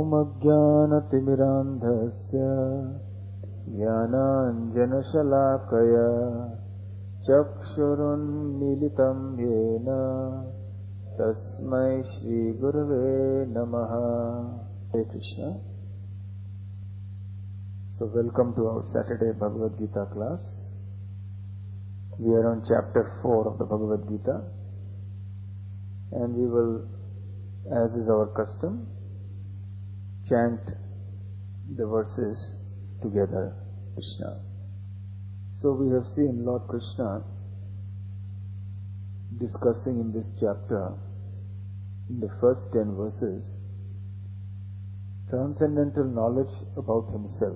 अज्ञानतिमिरान्धस्य ज्ञानाञ्जनशलाकया चक्षुरुन्मीलितं येन तस्मै श्रीगुरवे नमः. Hare Krishna. So welcome to our Saturday Bhagavad Gita class. We are on chapter 4 of the Bhagavad Gita, and we will, as is our custom, chant the verses together. Krishna. So we have seen Lord Krishna discussing in this chapter, in the first 10 verses, transcendental knowledge about himself.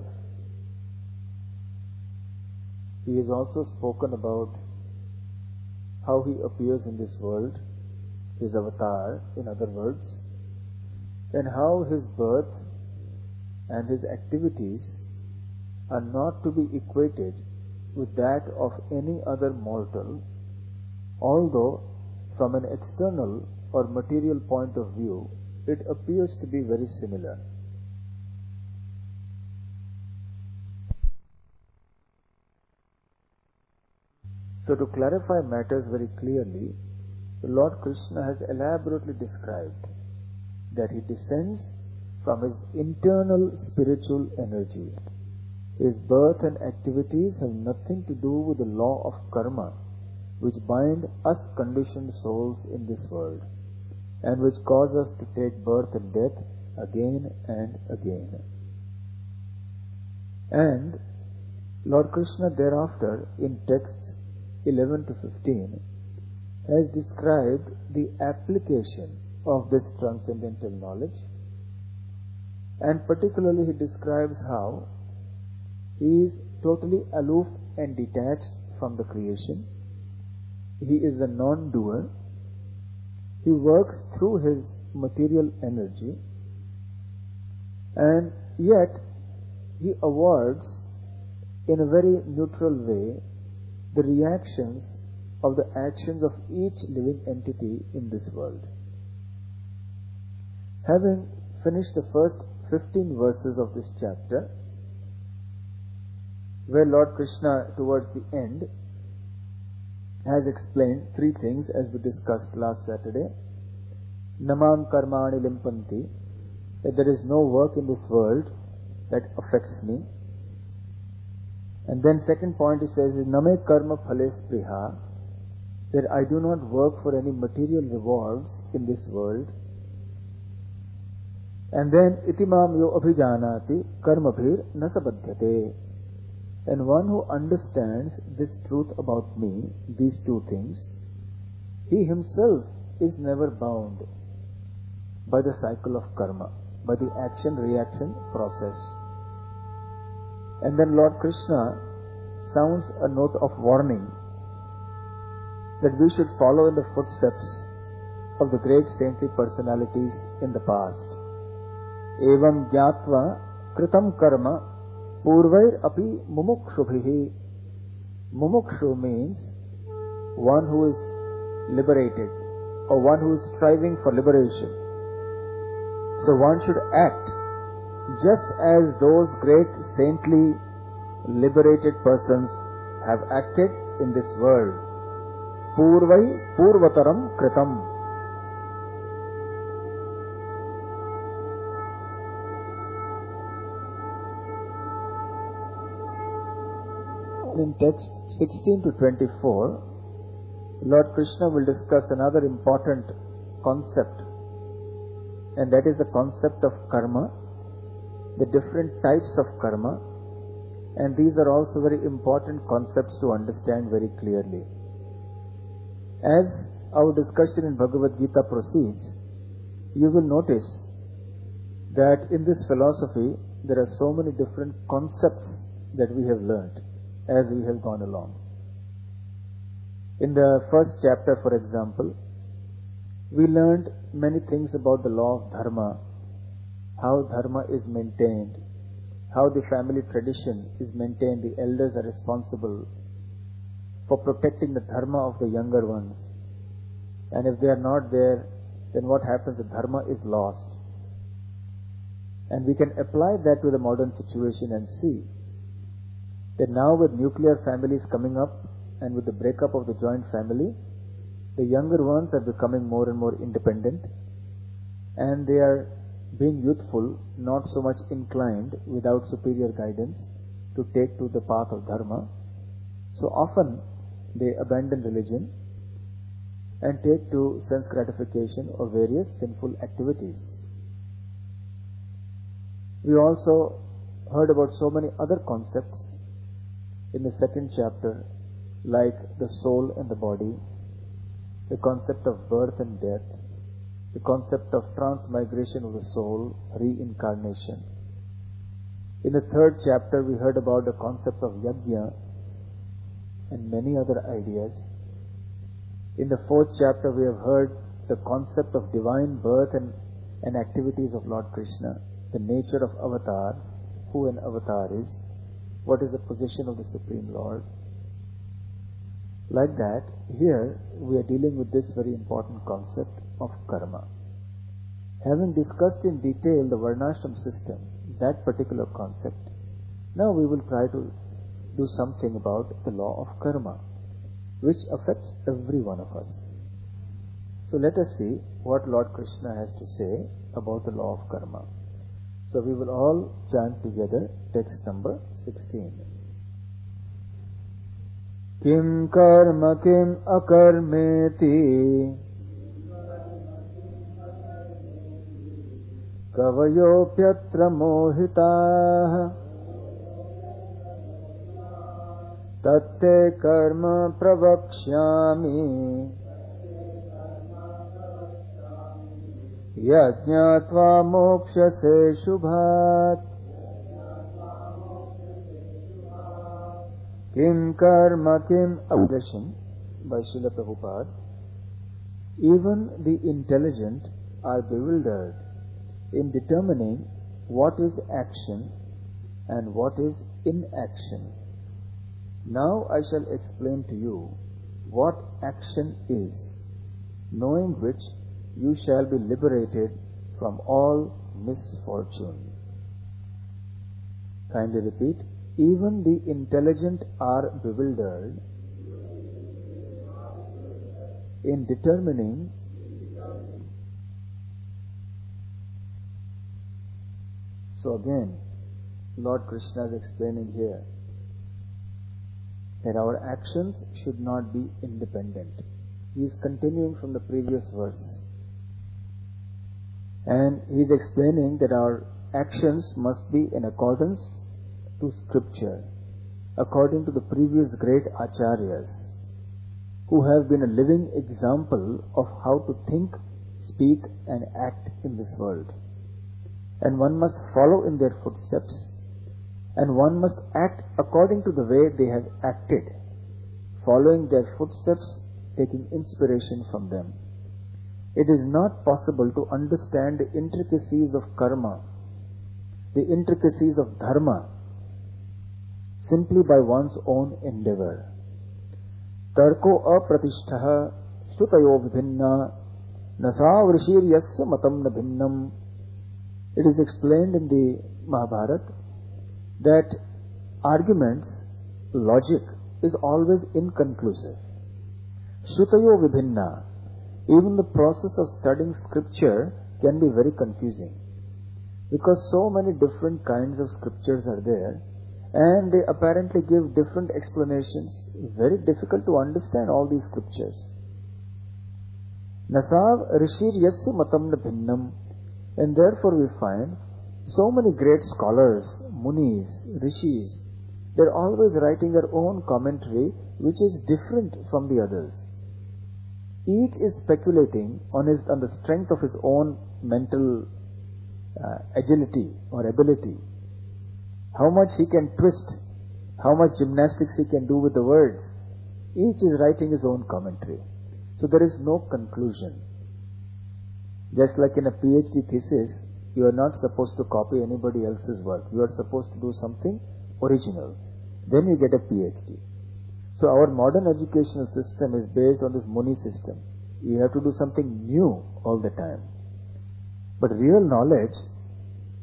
He has also spoken about how he appears in this world, his avatar, in other words, and how his birth and his activities are not to be equated with that of any other mortal, although from an external or material point of view it appears to be very similar. So to clarify matters very clearly, the Lord Krishna has elaborately described that he descends from his internal spiritual energy. His birth and activities have nothing to do with the law of karma, which bind us conditioned souls in this world, and which cause us to take birth and death again and again. And Lord Krishna thereafter, in texts 11 to 15, has described the application of this transcendental knowledge, and particularly he describes how he is totally aloof and detached from the creation. He is a non-doer. He works through his material energy, and yet he awards in a very neutral way the reactions of the actions of each living entity in this world. Having finished the first 15 verses of this chapter, where Lord Krishna towards the end has explained three things as we discussed last Saturday. Namam karmani limpanti, that there is no work in this world that affects me. And then second point he says, Name karma phale spriha, that I do not work for any material rewards in this world. And then itimam yo abhijanati karmabhir nasabadhyate, and one who understands this truth about me, these two things, he himself is never bound by the cycle of karma, by the action-reaction process. And then Lord Krishna sounds a note of warning that we should follow in the footsteps of the great saintly personalities in the past. Evam gyatva kritam karma purvair api mumukshubhihi. Mumukshu means one who is liberated, or one who is striving for liberation. So one should act just as those great saintly liberated persons have acted in this world. Purvai purvataram kritam. In text 16 to 24, Lord Krishna will discuss another important concept, and that is the concept of karma, the different types of karma, and these are also very important concepts to understand very clearly. As our discussion in Bhagavad Gita proceeds, you will notice that in this philosophy there are so many different concepts that we have learned as we have gone along. In the first chapter, for example, we learned many things about the law of dharma, how dharma is maintained, how the family tradition is maintained, the elders are responsible for protecting the dharma of the younger ones. And if they are not there, then what happens? The dharma is lost. And we can apply that to the modern situation and see that now with nuclear families coming up and with the breakup of the joint family, the younger ones are becoming more and more independent, and they are being youthful, not so much inclined without superior guidance to take to the path of dharma. So often they abandon religion and take to sense gratification or various sinful activities. We also heard about so many other concepts in the second chapter, like the soul and the body, the concept of birth and death, the concept of transmigration of the soul, reincarnation. In the third chapter, we heard about the concept of yajna and many other ideas. In the fourth chapter, we have heard the concept of divine birth and activities of Lord Krishna, the nature of avatar, who an avatar is, what is the position of the Supreme Lord. Like that, here we are dealing with this very important concept of karma. Having discussed in detail the Varnashram system, that particular concept, now we will try to do something about the law of karma, which affects every one of us. So let us see what Lord Krishna has to say about the law of karma. So we will all chant together text number 16. Kim karma kim akarmeti kavayopyatra mohitaah tatte karma pravakshyami yajñātvā mokṣase shubhāt kim karma kim abdeshan by Srila Prabhupada. Even the intelligent are bewildered in determining what is action and what is inaction. Now I shall explain to you what action is, knowing which you shall be liberated from all misfortune. Kindly repeat. Even the intelligent are bewildered in determining So again, Lord Krishna is explaining here that our actions should not be independent. He is continuing from the previous verse. And he is explaining that our actions must be in accordance to scripture, according to the previous great acharyas, who have been a living example of how to think, speak and act in this world. And one must follow in their footsteps, and one must act according to the way they have acted, following their footsteps, taking inspiration from them. It is not possible to understand the intricacies of karma, the intricacies of dharma, simply by one's own endeavor. Tarko apratishtaha shrutayo vibhinna nasavrishir yasya matam na bhinnam. It is explained in the Mahabharata that arguments, logic, is always inconclusive. Shrutayo vibhinna. Even the process of studying scripture can be very confusing, because so many different kinds of scriptures are there, and they apparently give different explanations. Very difficult to understand all these scriptures. Nasav rishir yasya matam na bhinnam. And therefore we find so many great scholars, munis, rishis, they're always writing their own commentary which is different from the others. Each is speculating on the strength of his own mental agility or ability, how much he can twist, how much gymnastics he can do with the words. Each is writing his own commentary. So there is no conclusion. Just like in a PhD thesis, you are not supposed to copy anybody else's work. You are supposed to do something original. Then you get a PhD. So our modern educational system is based on this Muni system. You have to do something new all the time. But real knowledge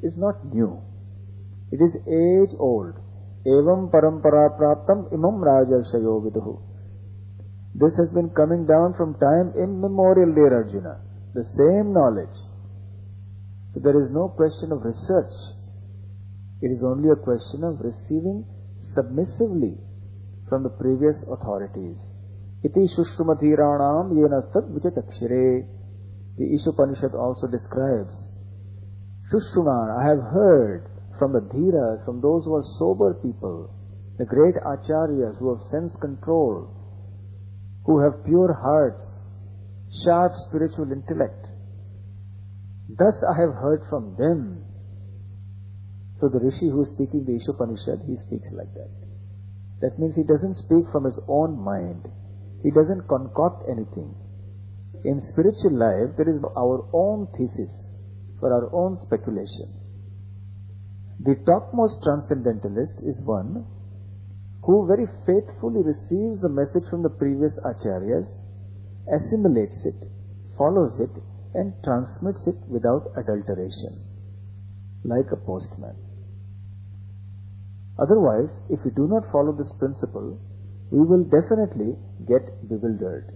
is not new. It is age old. Evam parampara praptam imam rajarshayo viduhu. This has been coming down from time immemorial, dear Arjuna. The same knowledge. So there is no question of research. It is only a question of receiving submissively from the previous authorities. Iti shushrumadhiranam yenastad vichachakshire. The Ishopanishad also describes, Shushruman, I have heard from the dhiras, from those who are sober people, the great acharyas who have sense control, who have pure hearts, sharp spiritual intellect. Thus I have heard from them. So the Rishi who is speaking the Ishopanishad, he speaks like that. That means he doesn't speak from his own mind. He doesn't concoct anything. In spiritual life, there is our own thesis for our own speculation. The topmost transcendentalist is one who very faithfully receives the message from the previous acharyas, assimilates it, follows it, and transmits it without adulteration, like a postman. Otherwise, if we do not follow this principle, we will definitely get bewildered.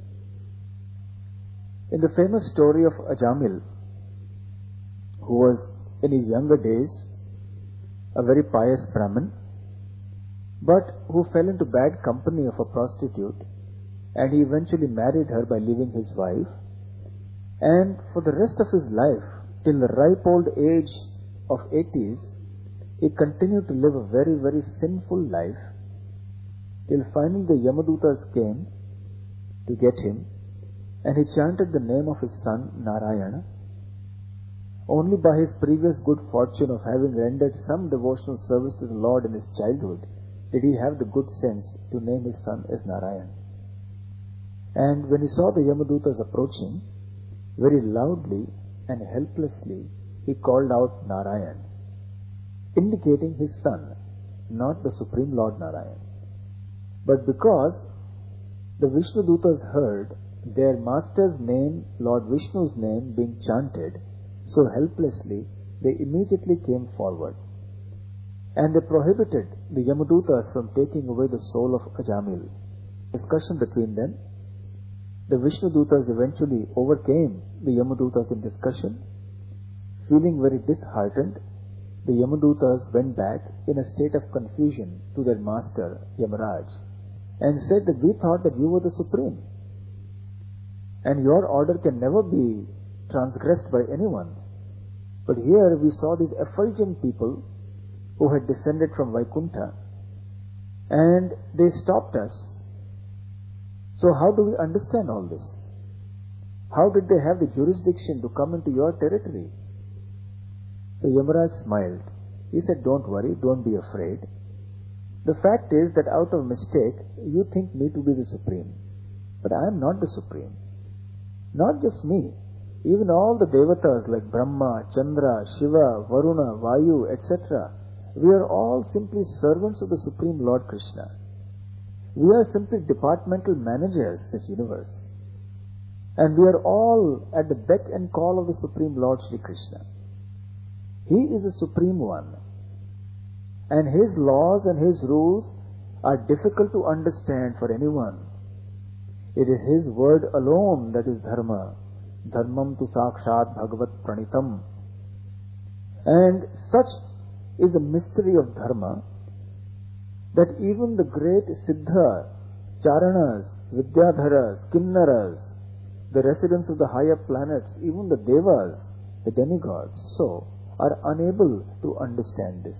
In the famous story of Ajamil, who was in his younger days a very pious Brahmin, but who fell into bad company of a prostitute, and he eventually married her by leaving his wife, and for the rest of his life, till the ripe old age of 80s, he continued to live a very, very sinful life, till finally the Yamadutas came to get him, and he chanted the name of his son Narayana. Only by his previous good fortune of having rendered some devotional service to the Lord in his childhood did he have the good sense to name his son as Narayan. And when he saw the Yamadutas approaching, very loudly and helplessly he called out Narayan, indicating his son, not the Supreme Lord Narayan. But because the Vishnudutas heard their master's name, Lord Vishnu's name, being chanted so helplessly, they immediately came forward. And they prohibited the Yamadutas from taking away the soul of Ajamil. Discussion between them. The Vishnudutas eventually overcame the Yamadutas in discussion. Feeling very disheartened, the Yamadutas went back in a state of confusion to their master, Yamaraj, and said that we thought that you were the Supreme, and your order can never be transgressed by anyone. But here we saw these effulgent people who had descended from Vaikuntha, and they stopped us. So how do we understand all this? How did they have the jurisdiction to come into your territory? So Yamaraj smiled. He said, don't worry, don't be afraid. The fact is that out of mistake, you think me to be the Supreme. But I am not the Supreme. Not just me. Even all the Devatas like Brahma, Chandra, Shiva, Varuna, Vayu, etc. We are all simply servants of the Supreme Lord Krishna. We are simply departmental managers of this universe. And we are all at the beck and call of the Supreme Lord Shri Krishna. He is the Supreme One. And His laws and His rules are difficult to understand for anyone. It is His word alone that is Dharma. Dharmam tu sakshat bhagavat pranitam. And such is the mystery of Dharma that even the great Siddha, Charanas, Vidyadharas, Kinnaras, the residents of the higher planets, even the Devas, the demigods, are unable to understand this.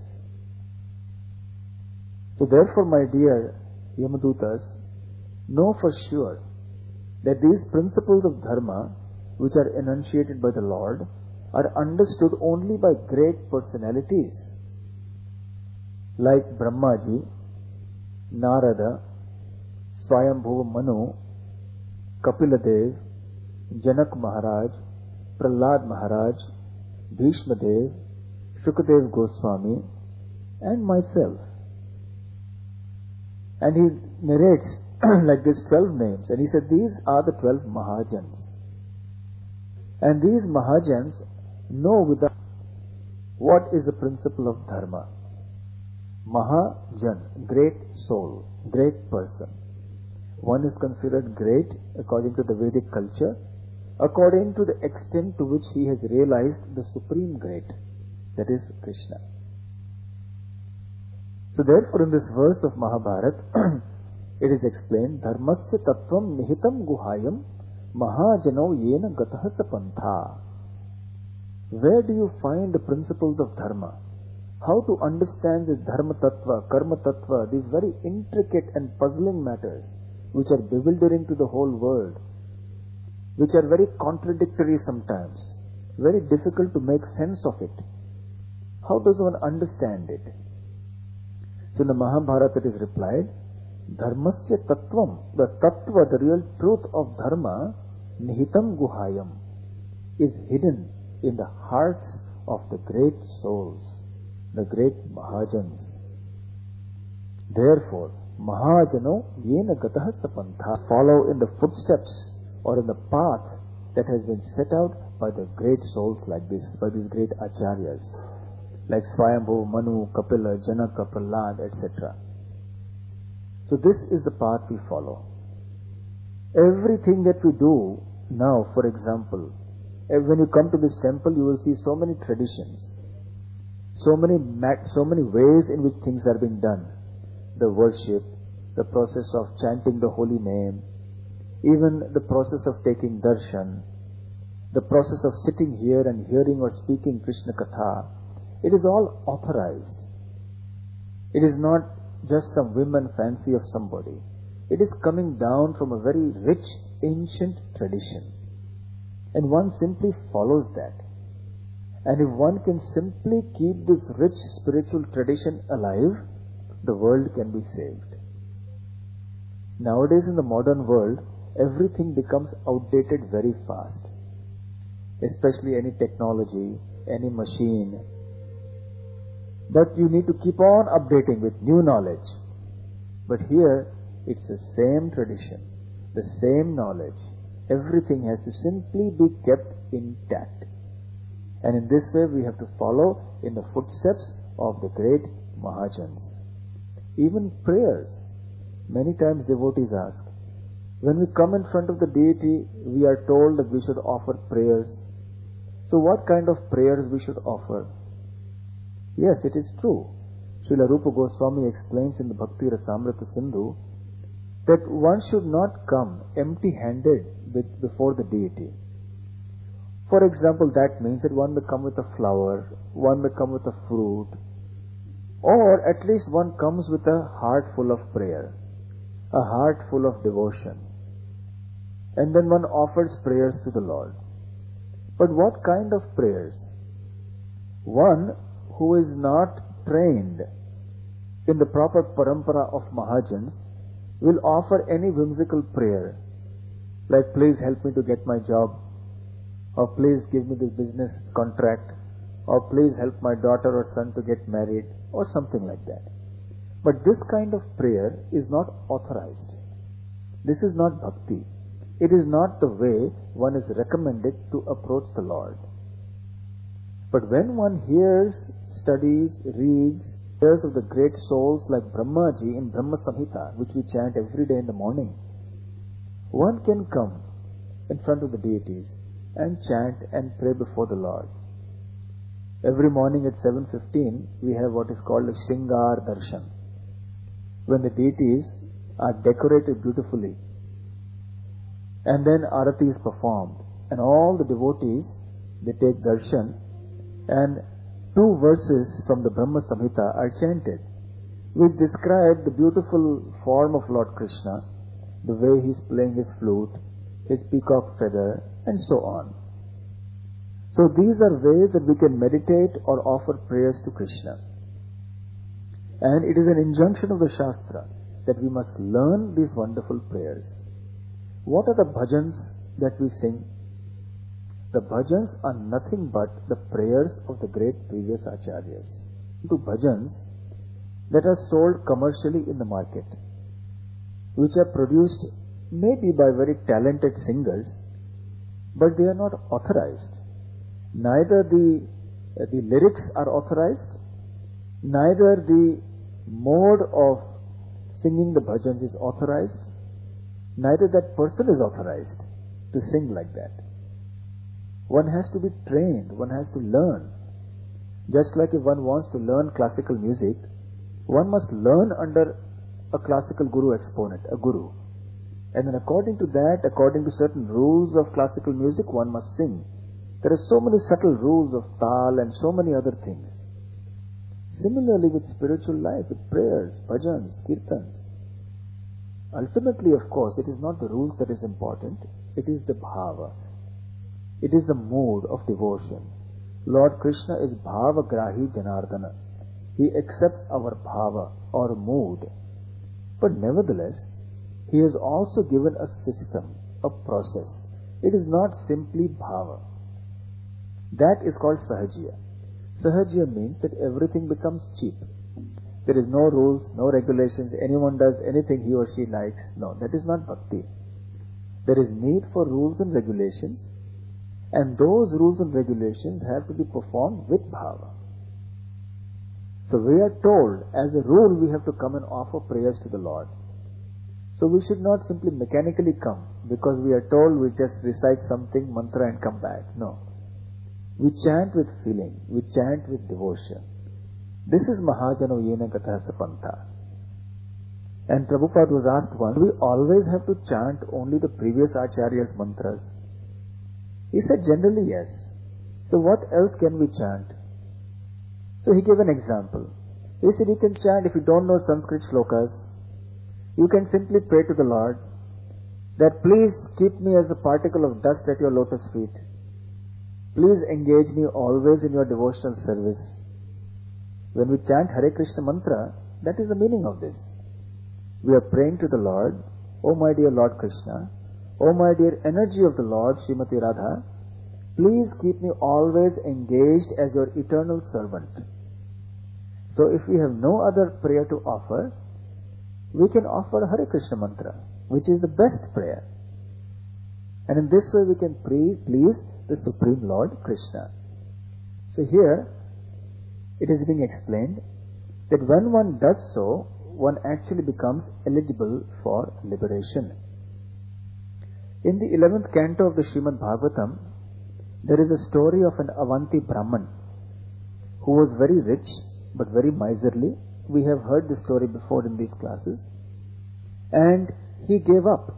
So therefore, my dear Yamadutas, know for sure that these principles of Dharma, which are enunciated by the Lord, are understood only by great personalities like Brahmaji, Narada, Swayambhuva Manu, Kapiladev, Janak Maharaj, Prahlad Maharaj, Bhishma Dev, Shukadev Goswami, and myself. And he narrates like this 12 names, and he said these are the 12 Mahajans. And these Mahajans know without What is the principle of dharma? Mahajan, great soul, great person. One is considered great according to the Vedic culture, according to the extent to which he has realized the supreme great, that is Krishna. So therefore in this verse of Mahabharata, it is explained, Dharmasya tattvam nihitam guhayam mahajano yena gatah sapantha. Where do you find the principles of dharma? How to understand this dharma tattva, karma tattva, these very intricate and puzzling matters which are bewildering to the whole world, which are very contradictory sometimes, very difficult to make sense of it. How does one understand it? So in the Mahabharata it is replied, Dharmasya tattvam, the tattva, the real truth of dharma, nihitam guhayam, is hidden in the hearts of the great souls, the great Mahajans. Therefore, Mahajano yena gatah sapantha, follow in the footsteps or in the path that has been set out by the great souls like this, by these great acharyas, like Swayambhu, Manu, Kapila, Janaka, Prahlad, etc. So this is the path we follow. Everything that we do now, for example, when you come to this temple, you will see so many traditions, so many ways in which things are being done. The worship, the process of chanting the holy name, even the process of taking darshan, the process of sitting here and hearing or speaking Krishna Katha, it is all authorized. It is not just some whim and fancy of somebody. It is coming down from a very rich, ancient tradition. And one simply follows that. And if one can simply keep this rich spiritual tradition alive, the world can be saved. Nowadays in the modern world, everything becomes outdated very fast. Especially any technology, any machine. But you need to keep on updating with new knowledge. But here, it's the same tradition, the same knowledge. Everything has to simply be kept intact. And in this way, we have to follow in the footsteps of the great Mahajans. Even prayers. Many times devotees ask, when we come in front of the deity, we are told that we should offer prayers. So what kind of prayers we should offer? Yes, it is true. Srila Rupa Goswami explains in the Bhakti Rasamrita Sindhu that one should not come empty-handed before the deity. For example, that means that one may come with a flower, one may come with a fruit, or at least one comes with a heart full of prayer, a heart full of devotion, and then one offers prayers to the Lord. But what kind of prayers? One who is not trained in the proper parampara of Mahajans will offer any whimsical prayer, like please help me to get my job, or please give me this business contract, or please help my daughter or son to get married, or something like that. But this kind of prayer is not authorized. This is not bhakti. It is not the way one is recommended to approach the Lord. But when one hears, studies, reads, hears of the great souls like Brahmaji in Brahma Samhita, which we chant every day in the morning, one can come in front of the deities and chant and pray before the Lord. Every morning at 7:15, we have what is called a Shringar Darshan, when the deities are decorated beautifully, and then Arati is performed, and all the devotees, they take darshan, and 2 verses from the Brahma Samhita are chanted, which describe the beautiful form of Lord Krishna, the way he is playing his flute, his peacock feather, and so on. So these are ways that we can meditate or offer prayers to Krishna. And it is an injunction of the Shastra that we must learn these wonderful prayers. What are the bhajans that we sing? The bhajans are nothing but the prayers of the great previous acharyas. To bhajans that are sold commercially in the market, which are produced maybe by very talented singers, but they are not authorized. Neither the the lyrics are authorized, neither the mode of singing the bhajans is authorized, neither that person is authorized to sing like that. One has to be trained, one has to learn. Just like if one wants to learn classical music, one must learn under a classical guru exponent, a guru. And then according to that, according to certain rules of classical music, one must sing. There are so many subtle rules of tal and so many other things. Similarly with spiritual life, with prayers, bhajans, kirtans. Ultimately, of course, it is not the rules that is important, it is the bhava. It is the mood of devotion. Lord Krishna is bhava grahi janardana. He accepts our bhava, our mood. But nevertheless, He has also given a system, a process. It is not simply bhava. That is called sahajya. Sahajya means that everything becomes cheap. There is no rules, no regulations. Anyone does anything he or she likes. No, that is not bhakti. There is need for rules and regulations, and those rules and regulations have to be performed with bhava. So we are told, as a rule, we have to come and offer prayers to the Lord. So we should not simply mechanically come because we are told we just recite something, mantra, and come back. No. We chant with feeling. We chant with devotion. This is Mahajano Yena Gatha Sapantha. And Prabhupada was asked once, do we always have to chant only the previous Acharya's mantras? He said, generally yes. So what else can we chant? So he gave an example. He said, you can chant if you don't know Sanskrit shlokas. You can simply pray to the Lord that please keep me as a particle of dust at your lotus feet. Please engage me always in your devotional service. When we chant Hare Krishna mantra, that is the meaning of this. We are praying to the Lord, O my dear Lord Krishna, O my dear energy of the Lord, Srimati Radha, please keep me always engaged as your eternal servant. So if we have no other prayer to offer, we can offer Hare Krishna mantra, which is the best prayer. And in this way we can please the Supreme Lord Krishna. So here it is being explained that when one does so, one actually becomes eligible for liberation. In the 11th canto of the Srimad Bhagavatam, there is a story of an Avanti Brahman who was very rich but very miserly. We have heard this story before in these classes. And he gave up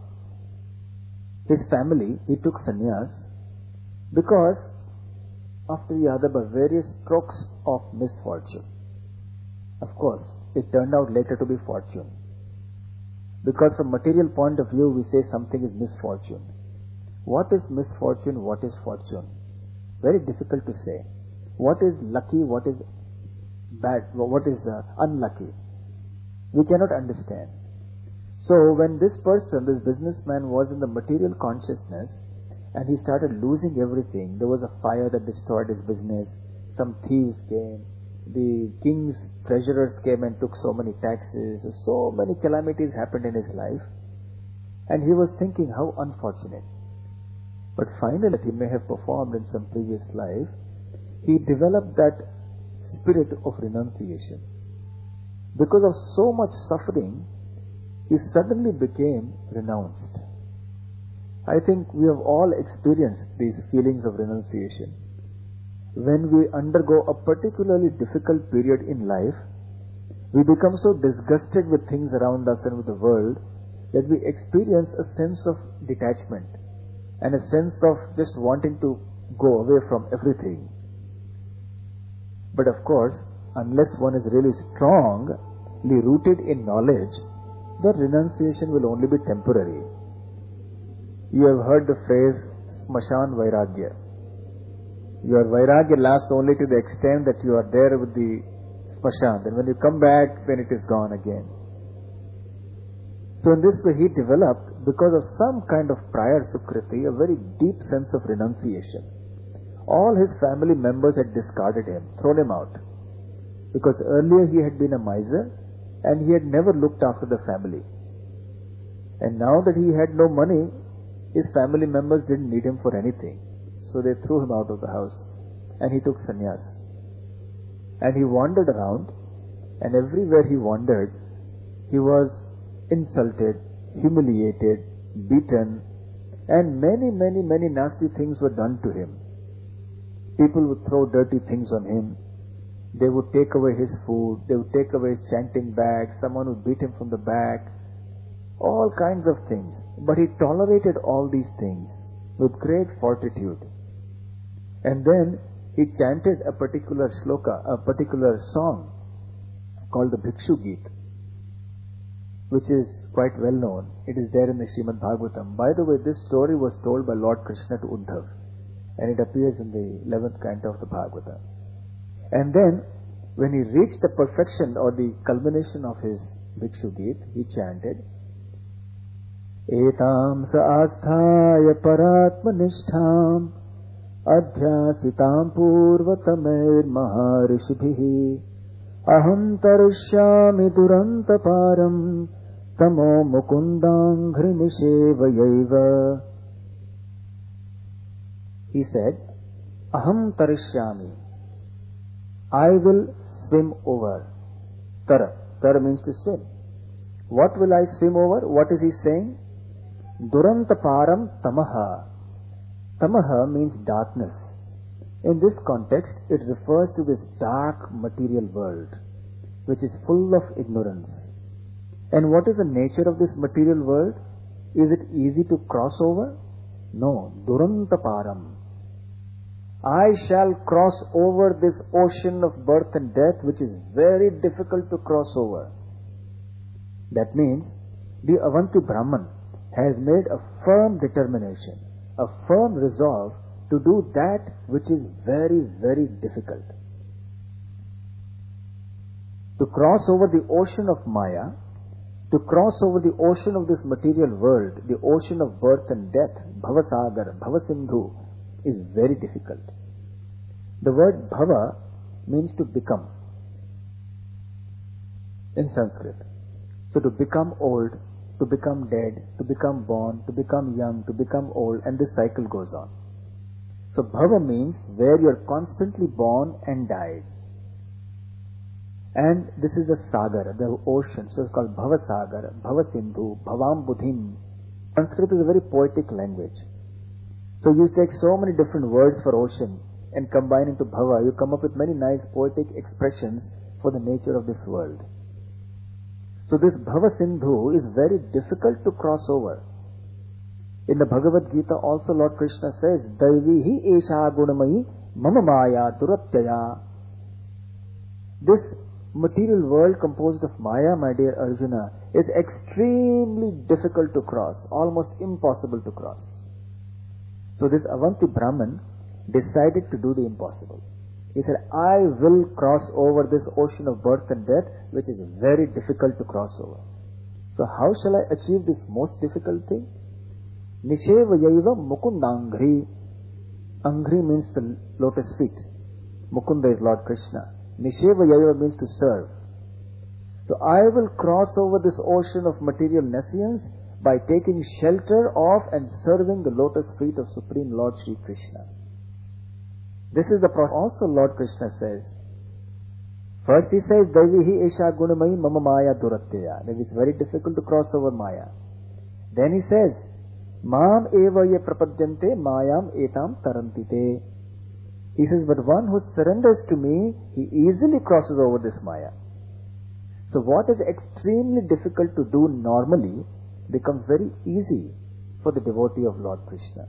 his family. He took sannyas because after Yadava, various strokes of misfortune. Of course, it turned out later to be fortune. Because from material point of view, we say something is misfortune. What is misfortune? What is fortune? Very difficult to say. What is lucky? What is bad? What is unlucky? We cannot understand. So when this person, this businessman, was in the material consciousness and he started losing everything, there was a fire that destroyed his business, some thieves came, the king's treasurers came and took so many taxes, so many calamities happened in his life, and he was thinking how unfortunate. But finally, he may have performed in some previous life, he developed that spirit of renunciation. Because of so much suffering, he suddenly became renounced. I think we have all experienced these feelings of renunciation. When we undergo a particularly difficult period in life, we become so disgusted with things around us and with the world that we experience a sense of detachment and a sense of just wanting to go away from everything. But of course, unless one is really strongly rooted in knowledge, the renunciation will only be temporary. You have heard the phrase Smashan Vairagya. Your Vairagya lasts only to the extent that you are there with the Smashan. Then when you come back, then it is gone again. So in this way he developed, because of some kind of prior Sukriti, a very deep sense of renunciation. All his family members had discarded him, thrown him out. Because earlier he had been a miser and he had never looked after the family. And now that he had no money, his family members didn't need him for anything. So they threw him out of the house and he took sannyas. And he wandered around, and everywhere he wandered, he was insulted, humiliated, beaten, and many nasty things were done to him. People would throw dirty things on him. They would take away his food. They would take away his chanting bag. Someone would beat him from the back. All kinds of things. But he tolerated all these things with great fortitude. And then he chanted a particular shloka, a particular song called the Bhikshu Geet, which is quite well known. It is there in the Srimad Bhagavatam. By the way, this story was told by Lord Krishna to Uddhav, and it appears in the 11th canto of the Bhagavatam. And then, when he reached the perfection or the culmination of his Bhikshu Geet, he chanted, Etam sa asthaya paratmanishtham adhyasitam purvatamair maharishibhihi aham tarishyami durantaparam tamo mukundangri nishevayaiva. He said, Aham tarishyami, I will swim over. Tara means to swim. What will I swim over? What is he saying? Durantaparam tamaha. Tamaha means darkness. In this context, it refers to this dark material world, which is full of ignorance. And what is the nature of this material world? Is it easy to cross over? No. Durantaparam. I shall cross over this ocean of birth and death, which is very difficult to cross over. That means the Avanti Brahman has made a firm determination, a firm resolve to do that which is very difficult. To cross over the ocean of Maya, to cross over the ocean of this material world, the ocean of birth and death, Bhavasagar, Bhavasindhu, is very difficult. The word Bhava means to become in Sanskrit. So to become old, to become dead, to become born, to become young, to become old, and this cycle goes on. So Bhava means where you are constantly born and died. And this is the Sagar, the ocean. So it's called Bhavasagar, Bhavasindhu, Bhavambudhim. Sanskrit is a very poetic language. So you take so many different words for ocean and combine into Bhava, you come up with many nice poetic expressions for the nature of this world. So this Bhavasindhu is very difficult to cross over. In the Bhagavad Gita also Lord Krishna says, Daivihi esha gunamayi mama maya duratyaya. This material world composed of Maya, my dear Arjuna, is extremely difficult to cross, almost impossible to cross. So this Avanti Brahman decided to do the impossible. He said, I will cross over this ocean of birth and death, which is very difficult to cross over. So how shall I achieve this most difficult thing? Nishevayaiva mukundangri. Angri means the lotus feet. Mukunda is Lord Krishna. Nishevayaiva means to serve. So I will cross over this ocean of material nescience by taking shelter of and serving the lotus feet of Supreme Lord Sri Krishna. This is the process also Lord Krishna says. First he says, Daivihi esha gunamayi mama maya duratteya. That it's very difficult to cross over Maya. Then he says, Mam eva ye prapadyante mayam etam tarantite. He says, but one who surrenders to me, he easily crosses over this Maya. So what is extremely difficult to do normally becomes very easy for the devotee of Lord Krishna.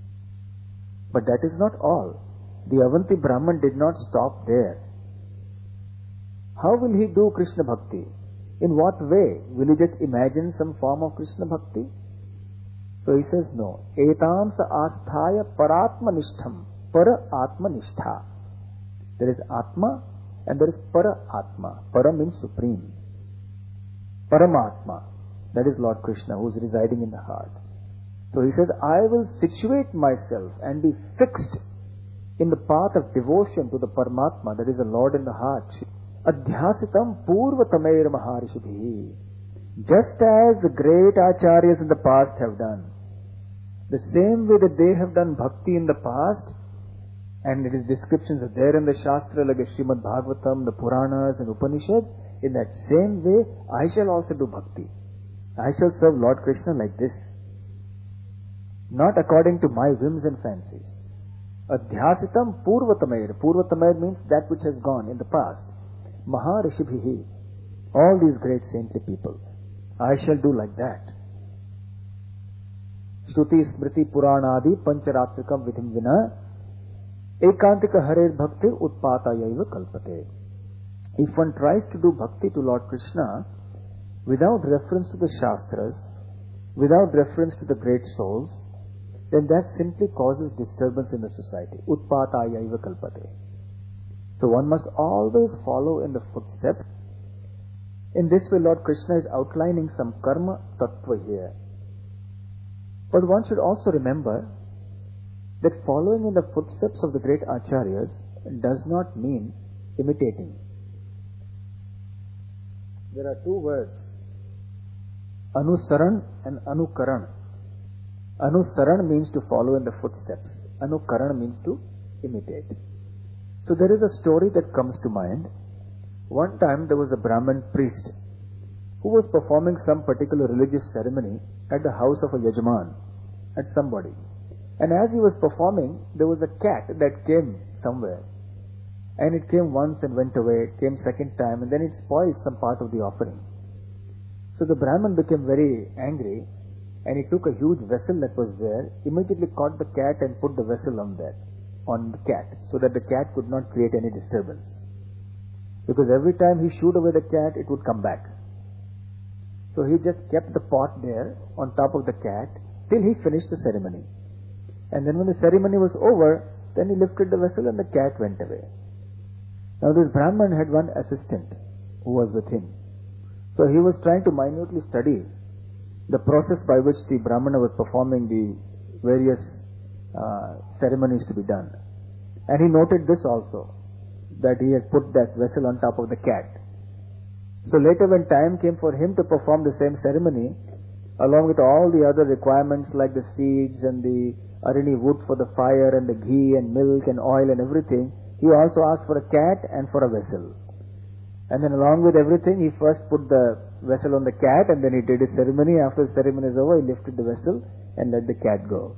But that is not all. The Avanti Brahman did not stop there. How will he do Krishna Bhakti? In what way? Will he just imagine some form of Krishna Bhakti? So he says, no. Etam sa asthaya paratmanishtham. Para atma nishtha. There is Atma and there is Para Atma. Para means supreme. Paramatma. That is Lord Krishna who is residing in the heart. So he says, I will situate myself and be fixed in the path of devotion to the Paramatma, that is the Lord in the heart. Adhyasitam purvatameir maharishibhi. Just as the great acharyas in the past have done. The same way that they have done bhakti in the past, And it is descriptions are there in the Shastra like the Srimad Bhagavatam, the Puranas and Upanishads. In that same way, I shall also do bhakti. I shall serve Lord Krishna like this. Not according to my whims and fancies. Adhyasitam purvatamair. Purvatamair means that which has gone in the past. Maharishibhihi. All these great saintly people. I shall do like that. Shruti Smriti Puranadi Pancharatrikam Vidhim Vina Ekantika Harer Bhakti Utpatayaiva Kalpate. If one tries to do bhakti to Lord Krishna without reference to the Shastras, without reference to the great souls, then that simply causes disturbance in the society. Utpatayaiva Kalpate. So one must always follow in the footsteps. In this way, Lord Krishna is outlining some karma tattva here. But one should also remember that following in the footsteps of the great acharyas does not mean imitating. There are two words, anusaran and anukaran. Anusaran means to follow in the footsteps. Anukaran means to imitate. So there is a story that comes to mind. One time there was a Brahmin priest who was performing some particular religious ceremony at the house of a Yajman, at somebody. And as he was performing, there was a cat that came somewhere. And it came once and went away, it came second time, and then it spoiled some part of the offering. So the Brahmin became very angry, and he took a huge vessel that was there, immediately caught the cat and put the vessel on the cat, so that the cat could not create any disturbance. Because every time he shooed away the cat, it would come back. So he just kept the pot there on top of the cat till he finished the ceremony. And then when the ceremony was over, then he lifted the vessel and the cat went away. Now this Brahman had one assistant who was with him. So he was trying to minutely study the process by which the Brahmana was performing the various ceremonies to be done. And he noted this also, that he had put that vessel on top of the cat. So later when time came for him to perform the same ceremony, along with all the other requirements like the seeds and the arini wood for the fire and the ghee and milk and oil and everything, he also asked for a cat and for a vessel. And then along with everything, he first put the vessel on the cat and then he did his ceremony. After the ceremony is over, he lifted the vessel and let the cat go.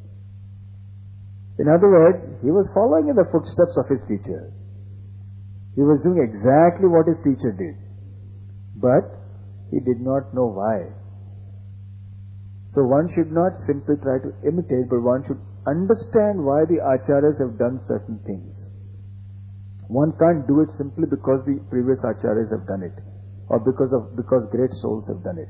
In other words, he was following in the footsteps of his teacher. He was doing exactly what his teacher did. But he did not know why. So one should not simply try to imitate, but one should understand why the acharyas have done certain things. One can't do it simply because the previous acharyas have done it, or because great souls have done it.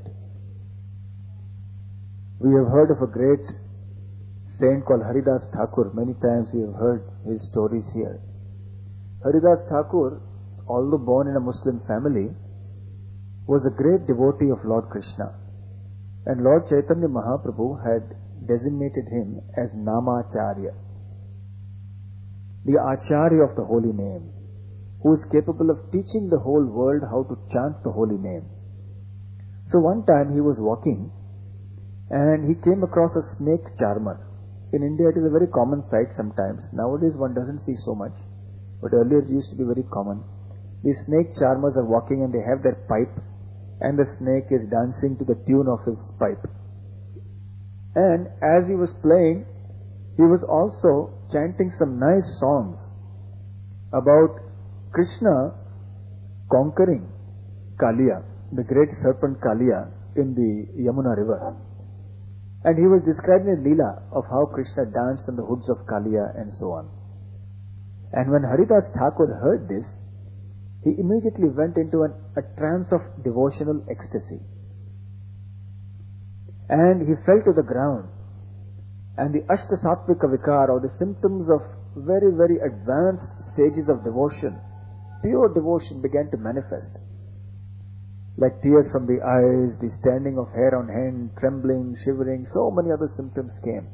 We have heard of a great saint called Haridas Thakur. Many times we have heard his stories here. Haridas Thakur, although born in a Muslim family, was a great devotee of Lord Krishna. And Lord Chaitanya Mahaprabhu had designated him as Namacharya, the Acharya of the holy name, who is capable of teaching the whole world how to chant the holy name. So one time he was walking and he came across a snake charmer. In India it is a very common sight sometimes. Nowadays one doesn't see so much, but earlier it used to be very common. These snake charmers are walking and they have their pipe, and the snake is dancing to the tune of his pipe. And as he was playing, he was also chanting some nice songs about Krishna conquering Kaliya, the great serpent Kaliya in the Yamuna river. And he was describing the Leela of how Krishna danced on the hoods of Kaliya and so on. And when Haridas Thakur heard this, he immediately went into a trance of devotional ecstasy. And he fell to the ground. And the Ashtasattvika Vikar, or the symptoms of very, very advanced stages of devotion, pure devotion, began to manifest. Like tears from the eyes, the standing of hair on hand, trembling, shivering, so many other symptoms came.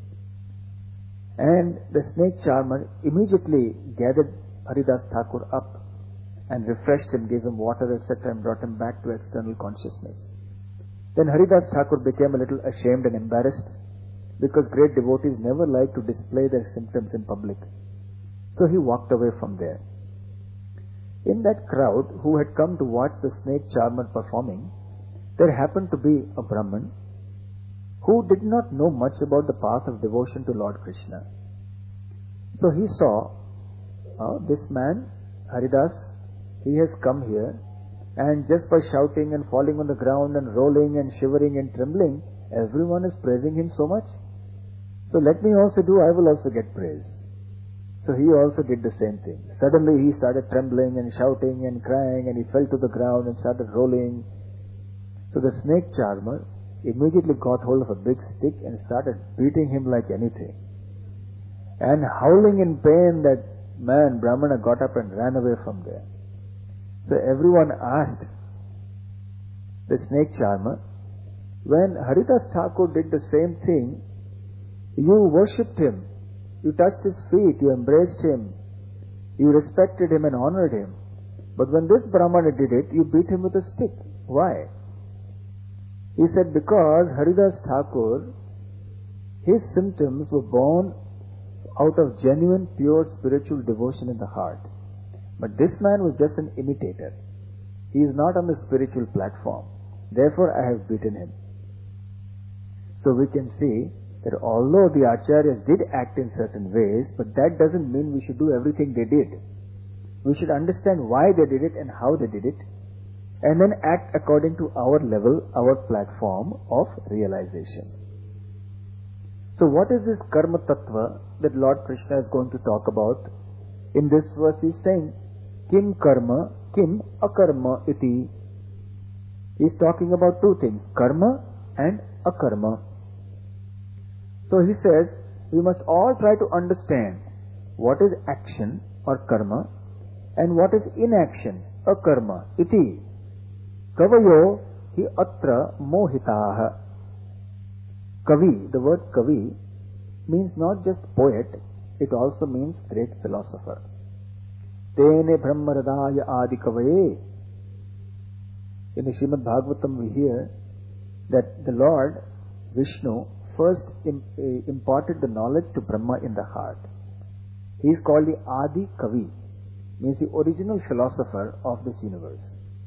And the snake charmer immediately gathered Haridas Thakur up and refreshed him, gave him water, etc., and brought him back to external consciousness. Then Haridas Thakur became a little ashamed and embarrassed, because great devotees never like to display their symptoms in public. So he walked away from there. In that crowd who had come to watch the snake charmer performing, there happened to be a Brahman who did not know much about the path of devotion to Lord Krishna. So he saw this man, Haridas, he has come here, and just by shouting and falling on the ground and rolling and shivering and trembling, everyone is praising him so much. So let me also do, I will also get praise. So he also did the same thing. Suddenly he started trembling and shouting and crying, and he fell to the ground and started rolling. So the snake charmer immediately got hold of a big stick and started beating him like anything. And howling in pain, that man, Brahmana, got up and ran away from there. So everyone asked the snake charmer, when Haridas Thakur did the same thing, you worshipped him, you touched his feet, you embraced him, you respected him and honored him. But when this Brahmana did it, you beat him with a stick. Why? He said, because Haridas Thakur, his symptoms were born out of genuine, pure spiritual devotion in the heart. But this man was just an imitator. He is not on the spiritual platform. Therefore, I have beaten him. So we can see that although the Acharyas did act in certain ways, but that doesn't mean we should do everything they did. We should understand why they did it and how they did it, and then act according to our level, our platform of realization. So what is this karma tattva that Lord Krishna is going to talk about? In this verse he is saying, Kim karma, kim akarma iti. He is talking about two things, karma and akarma. So he says, we must all try to understand what is action or karma and what is inaction, akarma, iti. Kavayo hi atra mohitaha. Kavi, the word kavi, means not just poet, it also means great philosopher. Tene brahmaradaya adi kavaye. In the Srimad Bhagavatam we hear that the Lord Vishnu first imparted the knowledge to Brahma in the heart. He is called the Adi Kavi, means the original philosopher of this universe.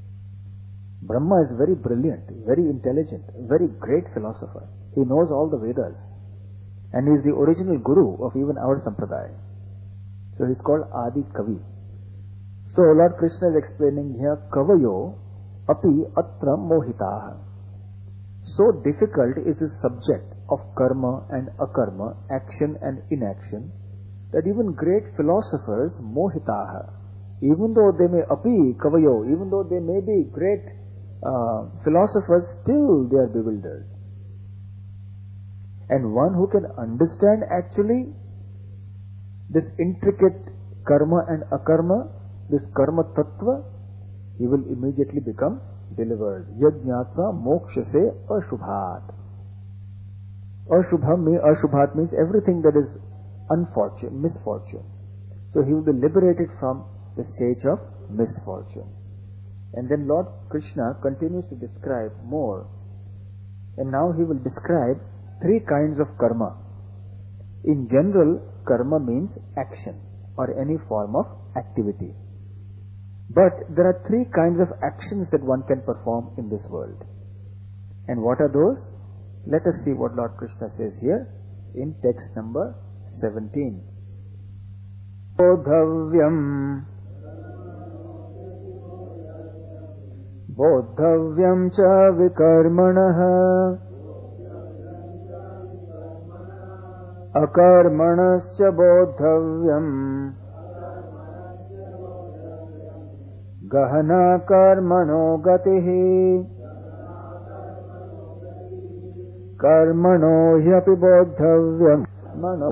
Brahma is very brilliant, very intelligent, very great philosopher. He knows all the Vedas, and he is the original guru of even our Sampradaya. So he is called Adi Kavi. So Lord Krishna is explaining here, Kavayo api atra mohitaha. So difficult is the subject of karma and akarma, action and inaction, that even great philosophers, mohitaha, even though they may api kavayo, even though they may be great philosophers, still they are bewildered. And one who can understand actually this intricate karma and akarma, this karma tattva, he will immediately become delivered. Yajñatva mokshase ashubhat. Ashubhat means everything that is unfortune, misfortune. So he will be liberated from the stage of misfortune. And then Lord Krishna continues to describe more. And now he will describe three kinds of karma. In general, karma means action or any form of activity. But there are three kinds of actions that one can perform in this world. And what are those? Let us see what Lord Krishna says here in text number 17. Bodhavyam cha vikarmanaha akarmanascha bodhavyam gahana karmano gatihi karmano hyapi bodhavyam mano.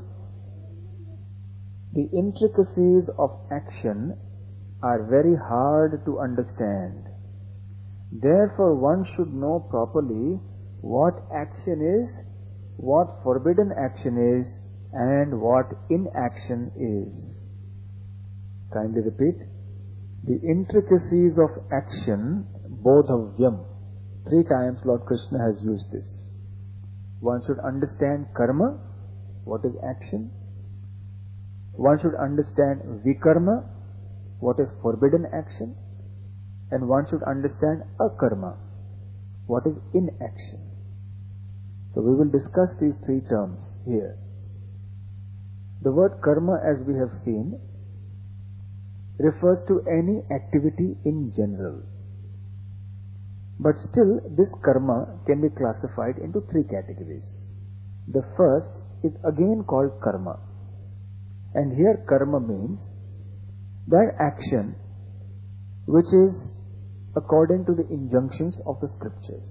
The intricacies of action are very hard to understand. Therefore, one should know properly what action is, what forbidden action is, and what inaction is. Kindly repeat. The intricacies of action, bodhavyam. 3 times Lord Krishna has used this. One should understand karma, what is action, one should understand vikarma, what is forbidden action, and one should understand akarma, what is inaction. So we will discuss these three terms here. The word karma, as we have seen, refers to any activity in general. But still, this karma can be classified into three categories. The first is again called karma. And here karma means that action which is according to the injunctions of the scriptures.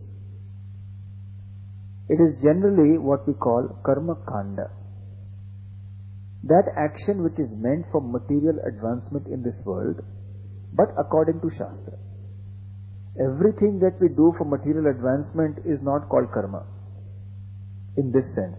It is generally what we call karma kanda. That action which is meant for material advancement in this world, but according to Shastra. Everything that we do for material advancement is not called karma in this sense.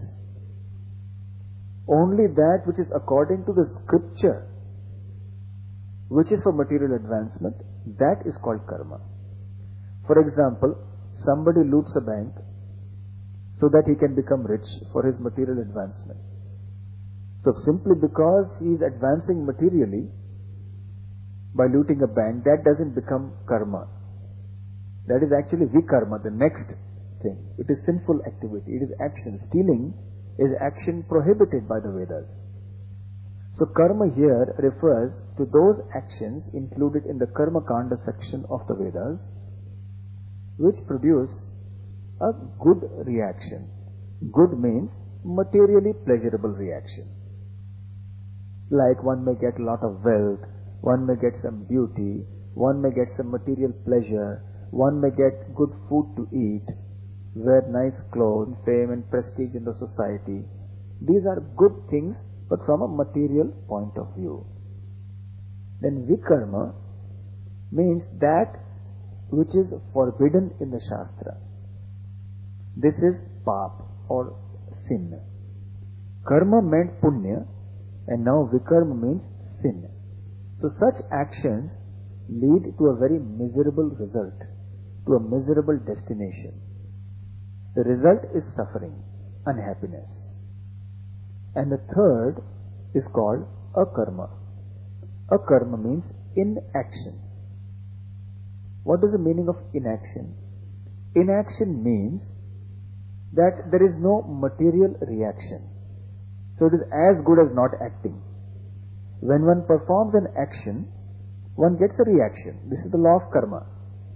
Only that which is according to the scripture, which is for material advancement, that is called karma. For example, somebody loots a bank so that he can become rich for his material advancement. So simply because he is advancing materially by looting a bank, that doesn't become karma. That is actually vikarma, the next thing. It is sinful activity. It is action. Stealing is action prohibited by the Vedas. So karma here refers to those actions included in the karma kanda section of the Vedas which produce a good reaction. Good means materially pleasurable reaction. Like one may get a lot of wealth, one may get some beauty, one may get some material pleasure, one may get good food to eat, wear nice clothes, fame and prestige in the society. These are good things, but from a material point of view. Then vikarma means that which is forbidden in the Shastra. This is pap or sin. Karma meant punya, and now vikarma means sin. So such actions lead to a very miserable result, to a miserable destination. The result is suffering, unhappiness. And the third is called akarma. Akarma means inaction. What is the meaning of inaction? Inaction means that there is no material reaction. So it is as good as not acting. When one performs an action, one gets a reaction. This is the law of karma.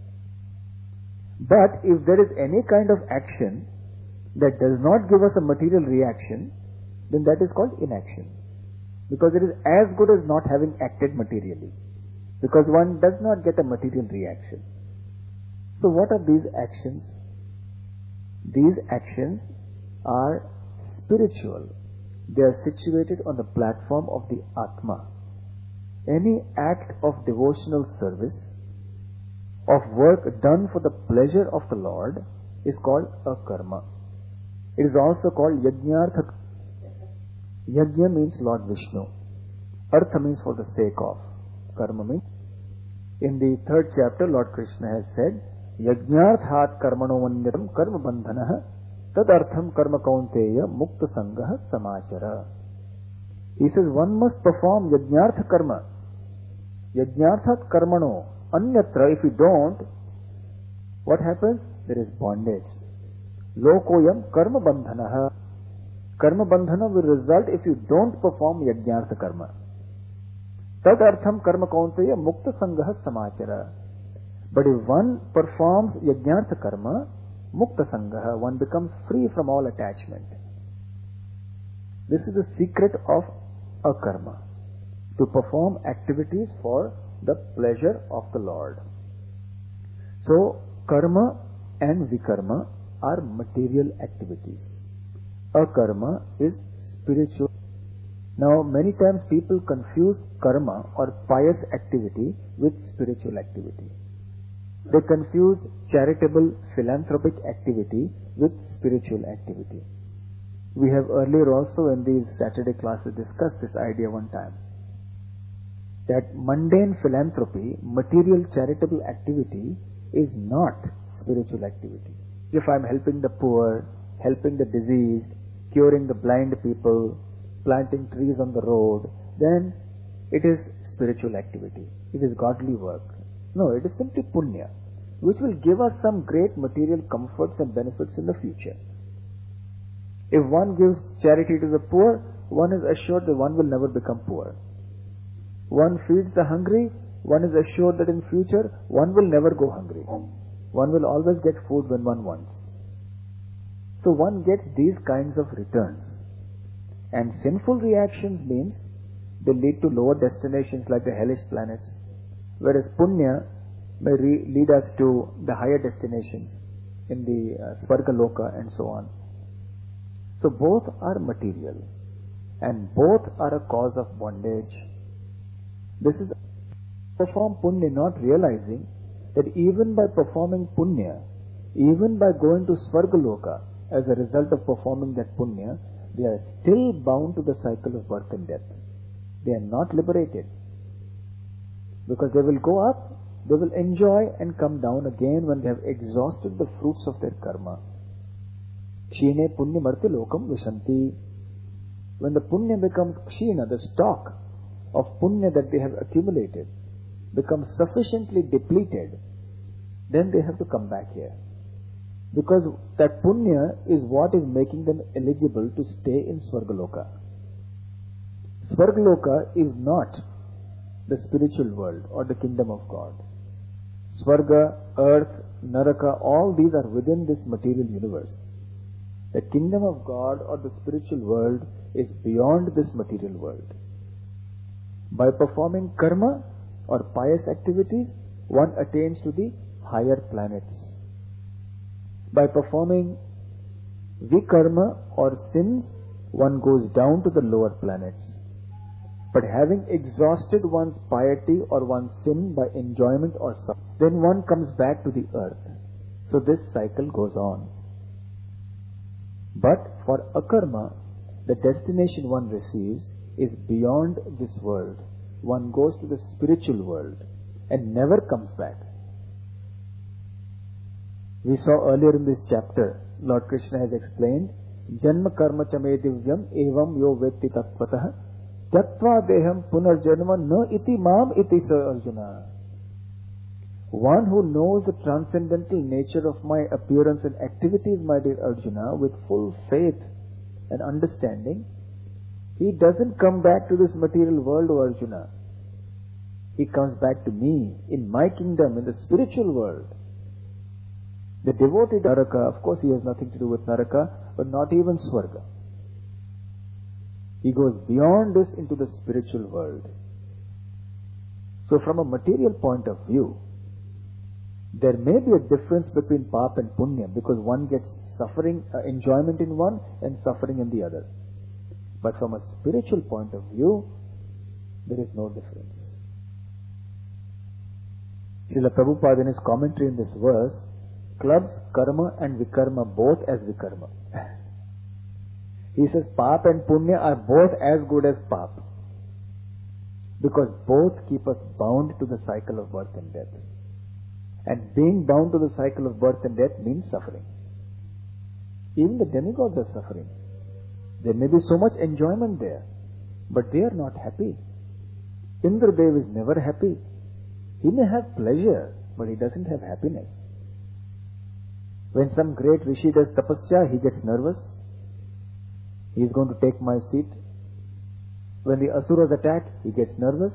But if there is any kind of action that does not give us a material reaction, then that is called inaction. Because it is as good as not having acted materially. Because one does not get a material reaction. So what are these actions? These actions are spiritual. They are situated on the platform of the Atma. Any act of devotional service, of work done for the pleasure of the Lord, is called a karma. It is also called yajnartha. Yajna means Lord Vishnu. Artha means for the sake of. Karma means. In the 3rd chapter, Lord Krishna has said, Yajnarthat karmano vanyatam karma bandhanaha tadartham karma kaunteya mukta sangaha samachara. He says one must perform yajnartha karma. Yajnarthat karmano anyatra. If you don't, what happens? There is bondage. Lokoyam karma bandhanaha. Karma bandhana will result if you don't perform yajnartha karma. Tadartham karma kaunteya mukta sangaha samachara. But if one performs yajnartha karma, mukta sangaha, one becomes free from all attachment. This is the secret of a karma, to perform activities for the pleasure of the Lord. So, karma and vikarma are material activities. Akarma is spiritual. Now, many times people confuse karma or pious activity with spiritual activity. They confuse charitable, philanthropic activity with spiritual activity. We have earlier also in these Saturday classes discussed this idea one time. That mundane philanthropy, material charitable activity, is not spiritual activity. If I am helping the poor, helping the diseased, curing the blind people, planting trees on the road, then it is spiritual activity. It is godly work. No, it is simply punya, which will give us some great material comforts and benefits in the future. If one gives charity to the poor, one is assured that one will never become poor. One feeds the hungry, one is assured that in future one will never go hungry. One will always get food when one wants. So one gets these kinds of returns. And sinful reactions means they lead to lower destinations like the hellish planets, whereas punya may lead us to the higher destinations in the Svargaloka and so on. So both are material and both are a cause of bondage. This is perform punya, not realizing that even by performing punya, even by going to Svargaloka as a result of performing that punya, they are still bound to the cycle of birth and death. They are not liberated. Because they will go up, they will enjoy and come down again when they have exhausted the fruits of their karma. Kshine punya marte lokam vishanti. When the punya becomes kshina, the stock of punya that they have accumulated becomes sufficiently depleted, then they have to come back here. Because that punya is what is making them eligible to stay in Svargaloka. Svargaloka is not the spiritual world or the kingdom of God. Svarga, earth, Naraka, all these are within this material universe. The kingdom of God or the spiritual world is beyond this material world. By performing karma or pious activities, one attains to the higher planets. By performing vikarma or sins, one goes down to the lower planets. But having exhausted one's piety or one's sin by enjoyment or suffering, then one comes back to the earth. So this cycle goes on. But for akarma, the destination one receives is beyond this world. One goes to the spiritual world and never comes back. We saw earlier in this chapter, Lord Krishna has explained, Janma karma chame divyam evam yo vetti tatvatah Tattva deham punarjanma na iti mam iti sa Arjuna. One who knows the transcendental nature of my appearance and activities, my dear Arjuna, with full faith and understanding, he doesn't come back to this material world, O Arjuna. He comes back to me, in my kingdom, in the spiritual world. The devotee Naraka, of course he has nothing to do with Naraka, but not even Swarga. He goes beyond this into the spiritual world. So from a material point of view, there may be a difference between pap and punya because one gets suffering, enjoyment in one and suffering in the other. But from a spiritual point of view, there is no difference. Srila Prabhupada in his commentary in this verse clubs karma and vikarma both as vikarma. He says pap and punya are both as good as pap because both keep us bound to the cycle of birth and death. And being bound to the cycle of birth and death means suffering. Even the demigods are suffering. There may be so much enjoyment there, but they are not happy. Indradev is never happy. He may have pleasure, but he doesn't have happiness. When some great rishi does tapasya, he gets nervous. He is going to take my seat. When the asuras attack, he gets nervous.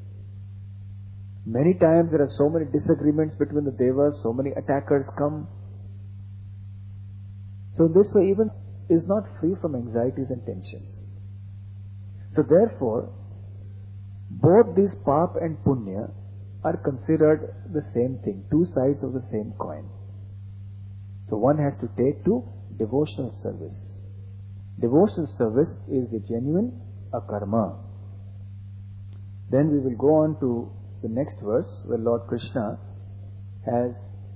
Many times there are so many disagreements between the devas, so many attackers come. So this way even is not free from anxieties and tensions. So therefore, both these pap and punya are considered the same thing, two sides of the same coin. So one has to take to devotional service. Devotional service is the genuine akarma. Then we will go on to the next verse where Lord Krishna has,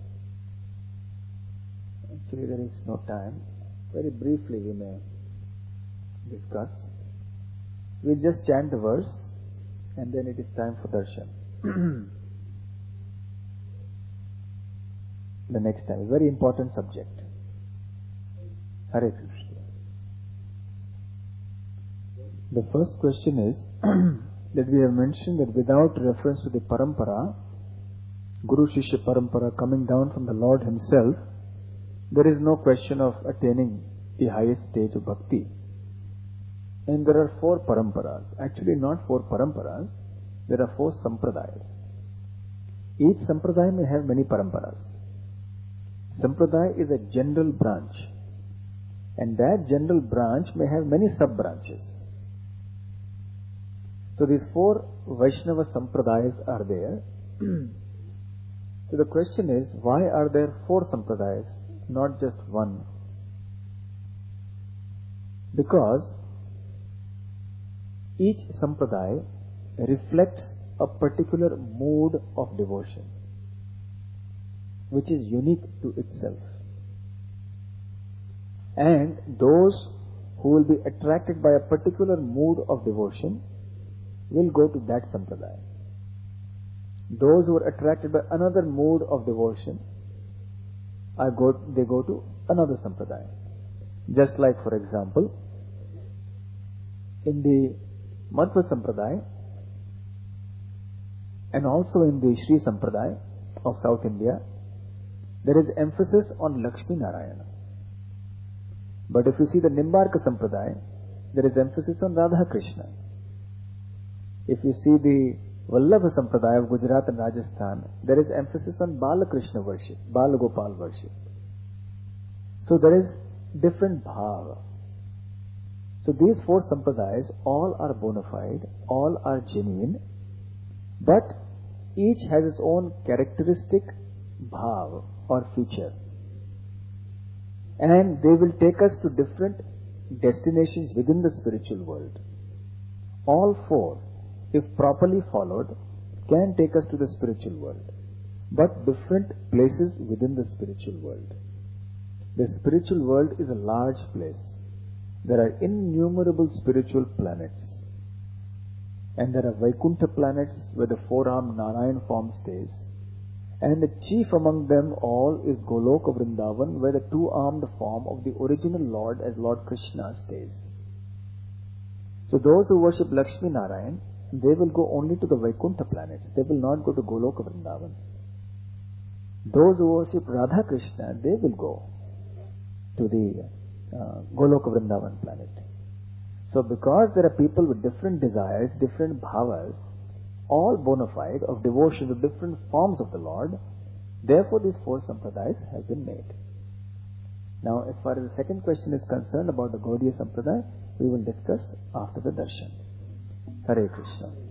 actually there is no time, very briefly we may discuss. We'll just chant the verse and then it is time for darshan. The next time, a very important subject. Hare Krishna. The first question is, that we have mentioned that without reference to the parampara, Guru Shishya parampara coming down from the Lord Himself, there is no question of attaining the highest stage of bhakti. And there are 4 paramparas. Actually, not 4 paramparas. There are 4 sampradayas. Each sampradaya may have many paramparas. Sampradaya is a general branch. And that general branch may have many sub-branches. So these 4 Vaishnava sampradayas are there. So the question is, why are there 4 sampradayas, not just 1? Because each sampradaya reflects a particular mood of devotion, which is unique to itself. And those who will be attracted by a particular mood of devotion will go to that sampradaya. Those who are attracted by another mood of devotion, they go to another sampradaya. Just like, for example, in the Madhva Sampradaya and also in the Sri Sampradaya of South India, there is emphasis on Lakshmi Narayana. But if you see the Nimbarka Sampradaya, there is emphasis on Radha Krishna. If you see the Vallabha Sampradaya of Gujarat and Rajasthan, there is emphasis on Bala Krishna worship, Bala Gopal worship. So there is different bhava. So these 4 sampradayas, all are bona fide, all are genuine, but each has its own characteristic bhav or feature. And they will take us to different destinations within the spiritual world. All 4, if properly followed, can take us to the spiritual world, but different places within the spiritual world. The spiritual world is a large place. There are innumerable spiritual planets. And there are Vaikuntha planets where the 4-armed Narayan form stays. And the chief among them all is Goloka Vrindavan, where the 2-armed form of the original Lord as Lord Krishna stays. So those who worship Lakshmi Narayan, they will go only to the Vaikuntha planets. They will not go to Goloka Vrindavan. Those who worship Radha Krishna, they will go to the Goloka Vrindavan planet. So because there are people with different desires, different bhavas, all bona fide of devotion to different forms of the Lord, therefore these 4 sampradayas have been made. Now as far as the second question is concerned about the Gaudiya Sampradaya, we will discuss after the darshan. Hare Krishna.